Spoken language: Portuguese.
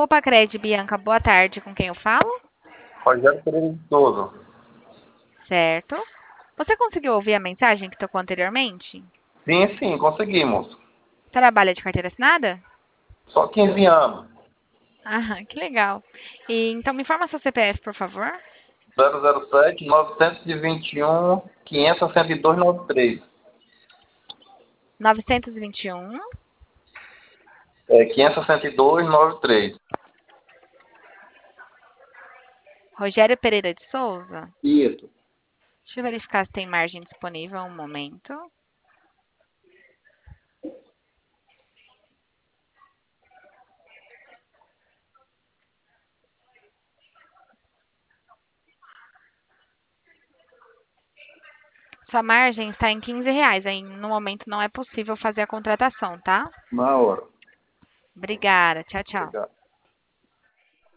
Copa Cred, Bianca, boa tarde. Com quem eu falo? Rogério Pereira de Souza. Certo. Você conseguiu ouvir a mensagem que tocou anteriormente? Sim, sim, conseguimos. Trabalha de carteira assinada? Só 15 anos. Ah, que legal. E, então me informa seu CPF, por favor. 007 921 562 93. 921. 562 93. Rogério Pereira de Souza. Isso. Deixa eu verificar se tem margem disponível. Um momento. Sua margem está em R$ 15. Aí, no momento não é possível fazer a contratação, tá? Na hora. Obrigada. Tchau, tchau. Obrigado.